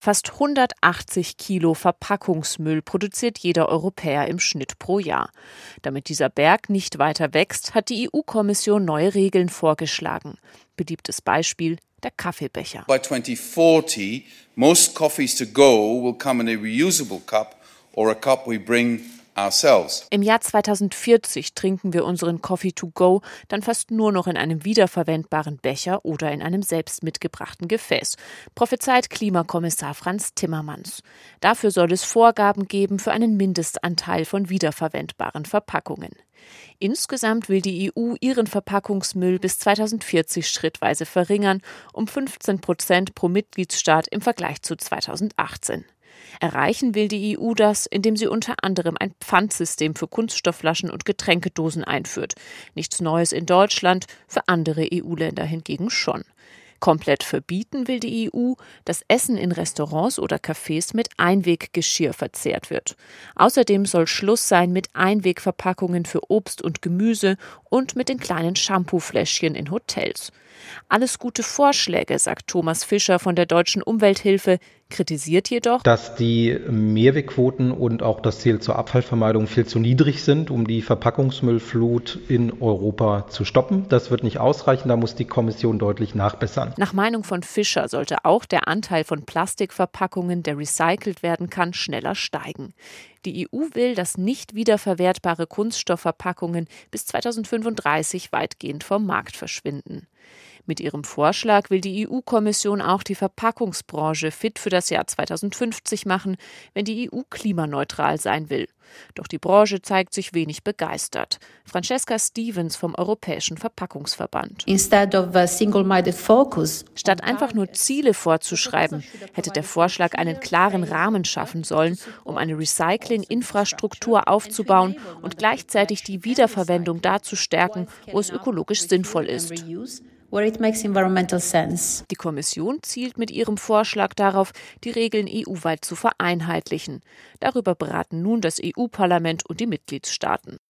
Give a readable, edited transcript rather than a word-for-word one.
Fast 180 Kilo Verpackungsmüll produziert jeder Europäer im Schnitt pro Jahr. Damit dieser Berg nicht weiter wächst, hat die EU-Kommission neue Regeln vorgeschlagen. Beliebtes Beispiel: der Kaffeebecher. By 2040, most coffees to go will come in a reusable cup or a cup we bring ourselves. Im Jahr 2040 trinken wir unseren Coffee to go dann fast nur noch in einem wiederverwendbaren Becher oder in einem selbst mitgebrachten Gefäß, prophezeit Klimakommissar Frans Timmermans. Dafür soll es Vorgaben geben für einen Mindestanteil von wiederverwendbaren Verpackungen. Insgesamt will die EU ihren Verpackungsmüll bis 2040 schrittweise verringern, um 15% pro Mitgliedsstaat im Vergleich zu 2018. Erreichen will die EU das, indem sie unter anderem ein Pfandsystem für Kunststoffflaschen und Getränkedosen einführt. Nichts Neues in Deutschland, für andere EU-Länder hingegen schon. Komplett verbieten will die EU, dass Essen in Restaurants oder Cafés mit Einweggeschirr verzehrt wird. Außerdem soll Schluss sein mit Einwegverpackungen für Obst und Gemüse und mit den kleinen Shampoofläschchen in Hotels. Alles gute Vorschläge, sagt Thomas Fischer von der Deutschen Umwelthilfe, kritisiert jedoch, dass die Mehrwegquoten und auch das Ziel zur Abfallvermeidung viel zu niedrig sind, um die Verpackungsmüllflut in Europa zu stoppen. Das wird nicht ausreichen, da muss die Kommission deutlich nachbessern. Nach Meinung von Fischer sollte auch der Anteil von Plastikverpackungen, der recycelt werden kann, schneller steigen. Die EU will, dass nicht wiederverwertbare Kunststoffverpackungen bis 2035 weitgehend vom Markt verschwinden. Mit ihrem Vorschlag will die EU-Kommission auch die Verpackungsbranche fit für das Jahr 2050 machen, wenn die EU klimaneutral sein will. Doch die Branche zeigt sich wenig begeistert. Francesca Stevens vom Europäischen Verpackungsverband. Statt einfach nur Ziele vorzuschreiben, hätte der Vorschlag einen klaren Rahmen schaffen sollen, um eine Recycling-Infrastruktur aufzubauen und gleichzeitig die Wiederverwendung da zu stärken, wo es ökologisch sinnvoll ist. Die Kommission zielt mit ihrem Vorschlag darauf, die Regeln EU-weit zu vereinheitlichen. Darüber beraten nun das EU-Parlament und die Mitgliedstaaten.